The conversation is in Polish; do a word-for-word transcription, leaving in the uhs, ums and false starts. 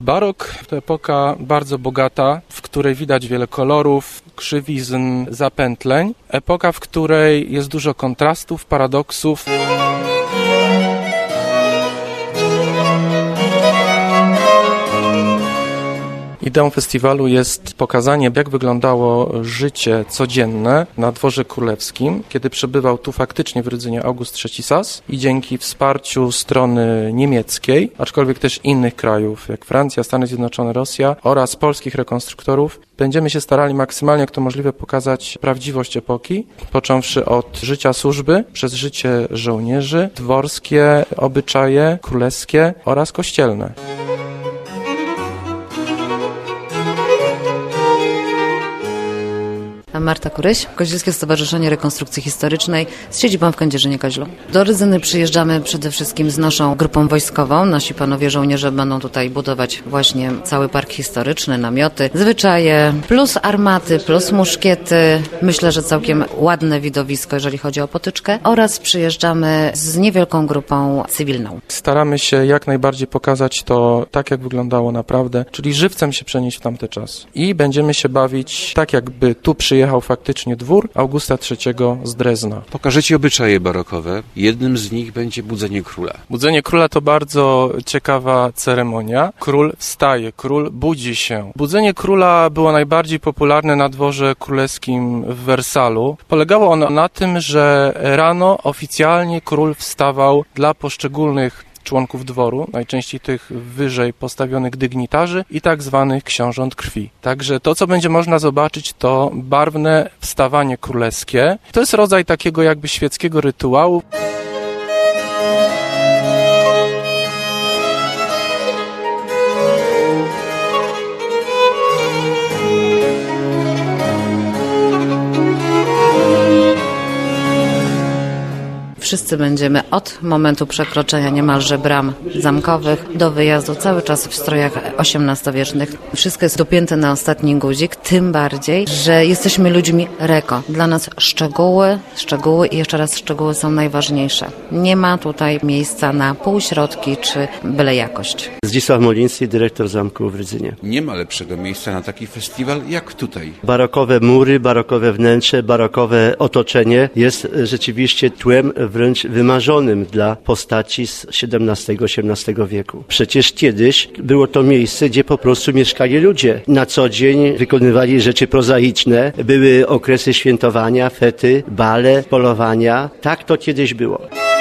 Barok to epoka bardzo bogata, w której widać wiele kolorów, krzywizn, zapętleń. Epoka, w której jest dużo kontrastów, paradoksów. Ideą festiwalu jest pokazanie, jak wyglądało życie codzienne na dworze królewskim, kiedy przebywał tu faktycznie w Rydzynie August trzeci Sas i dzięki wsparciu strony niemieckiej, aczkolwiek też innych krajów, jak Francja, Stany Zjednoczone, Rosja oraz polskich rekonstruktorów, będziemy się starali maksymalnie jak to możliwe pokazać prawdziwość epoki, począwszy od życia służby, przez życie żołnierzy, dworskie obyczaje, królewskie oraz kościelne. Marta Kuryś, Koźlińskie Stowarzyszenie Rekonstrukcji Historycznej z siedzibą w Kędzierzynie-Koźlu. Do Rydzyny przyjeżdżamy przede wszystkim z naszą grupą wojskową. Nasi panowie żołnierze będą tutaj budować właśnie cały park historyczny, namioty, zwyczaje, plus armaty, plus muszkiety. Myślę, że całkiem ładne widowisko, jeżeli chodzi o potyczkę. Oraz przyjeżdżamy z niewielką grupą cywilną. Staramy się jak najbardziej pokazać to tak, jak wyglądało naprawdę, czyli żywcem się przenieść w tamte czasy. I będziemy się bawić tak, jakby tu przyjechał faktycznie dwór Augusta trzeciego z Drezna. Pokażecie obyczaje barokowe. Jednym z nich będzie budzenie króla. Budzenie króla to bardzo ciekawa ceremonia. Król wstaje, król budzi się. Budzenie króla było najbardziej popularne na dworze królewskim w Wersalu. Polegało ono na tym, że rano oficjalnie król wstawał dla poszczególnych członków dworu, najczęściej tych wyżej postawionych dygnitarzy i tak zwanych książąt krwi. Także to, co będzie można zobaczyć, to barwne wstawanie królewskie. To jest rodzaj takiego jakby świeckiego rytuału. Wszyscy będziemy od momentu przekroczenia niemalże bram zamkowych do wyjazdu cały czas w strojach osiemnastowiecznych. Wszystko jest dopięte na ostatni guzik, tym bardziej, że jesteśmy ludźmi reko. Dla nas szczegóły, szczegóły i jeszcze raz szczegóły są najważniejsze. Nie ma tutaj miejsca na półśrodki czy byle jakość. Zdzisław Moliński, dyrektor zamku w Rydzynie. Nie ma lepszego miejsca na taki festiwal jak tutaj. Barokowe mury, barokowe wnętrze, barokowe otoczenie jest rzeczywiście tłem wręcz wymarzonym dla postaci z siedemnastego osiemnastego wieku. Przecież kiedyś było to miejsce, gdzie po prostu mieszkali ludzie. Na co dzień wykonywali rzeczy prozaiczne, były okresy świętowania, fety, bale, polowania. Tak to kiedyś było.